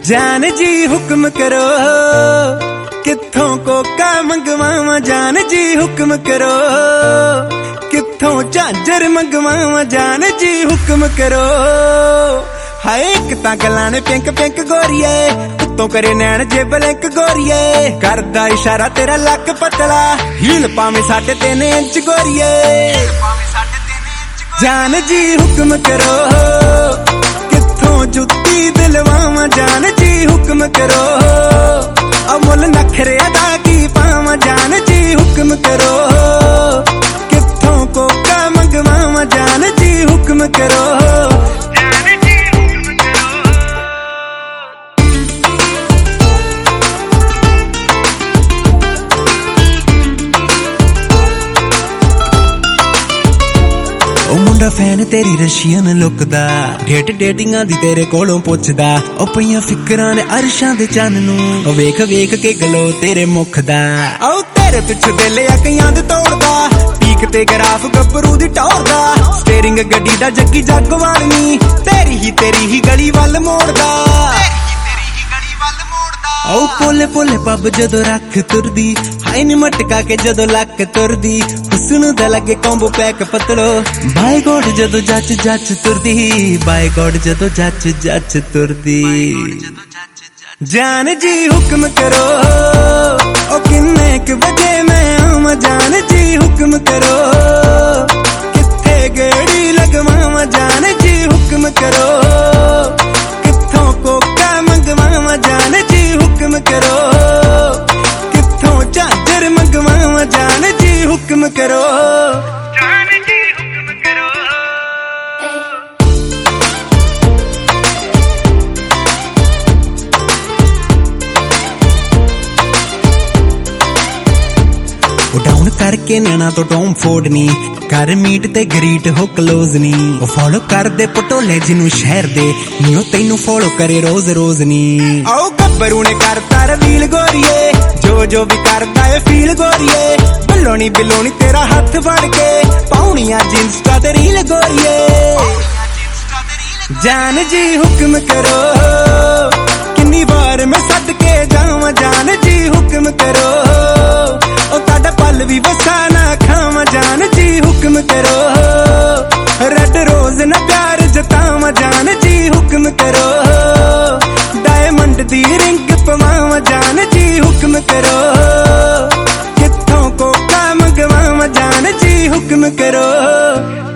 जान जी हुक्म करो, कित्थों कोका मंगवावा। जान जी हुक्म करो, कित्थों झांजर मंगवावा। जान जी हुक्म करो। हाय एक तां गल्लां ने पिंक पिंक गोरीए, उत्तों करे नैन जे ब्लैंक गोरीए। करदा इशारा तेरा लक पतला, हील पावे 3.5 इंच गोरीए। जान जी हुक्म करो, कित्थों जुत्ती दिलवावा। जान जी हुक्म करो, अमुल नखरे अदा की पावा। जान जी हुक्म करो, कित्थों कोका मंगवावा। जान जी हुक्म करो। ओ मुंडा फैन तेरी रशियन लुक दा, डेटिंगां दी तेरे कोलों पुछदा। ओ पईयां फिकरां ने अरशां दे चन्न नूं, ओ वेख वेख के गलो तेरे मुख दा। ओ तेरे पिछे दिल अखियां दे तोड़दा, पीक ते ग्राफ गबरू दी टोरदा। स्टीयरिंग गड्डी दा जग्गी जगवाल नी, तेरी ही गली वल मोड़दा। ओ पोले पोले पब जदों रख तुरदी, हाय नी मटका के जदों लक तुरदी। हुस्न दा लगे कॉम्बो पैक पतलो, बाय गॉड जदों जच तुरदी। बाय गॉड जदों जच तुरदी। जान जी हुक्म करो, ओ किन्ने क बजे मैं आवां। जान जी हुक्म करो, कित्थे गेड़ी लगवावां। जान जी हुक्म करो, कित्थों कोका मंगवावां। जान जी हुक्म करो, कित्थों झांजर मंगवावां। जान जी हुक्म करो। जान जी हुक्म करो। डाउन करके नैना तो टॉम फोड़नी, कर मीट ते ग्रीट हो क्लोज नी। ओ फॉलो कर दे पटोले जिन्नू शहर दे, नी ओ तैनू फॉलो करे रोज रोज नी। आओ गब्बरू ने करता रवील गोरीए, जो भी करता है फील गोरीए। बिलोनी तेरा हाथ फड़ के, पाउनिया इंस्टा ते रील गोरीए। जान जी हुक्म करो, किन्नी बार मैं सद के जावां। जान जी हुक्म करो, ओ ताड़ा पल भी वसा ना खावां। जान जी हुक्म करो, रेड रोज ना प्यार जतावां। जान जी हुक्म करो, डायमंड दी रिंग पवावां। जान जी हुक्म करो, कित्थों कोका मंगवावां। जान जी हुक्म करो।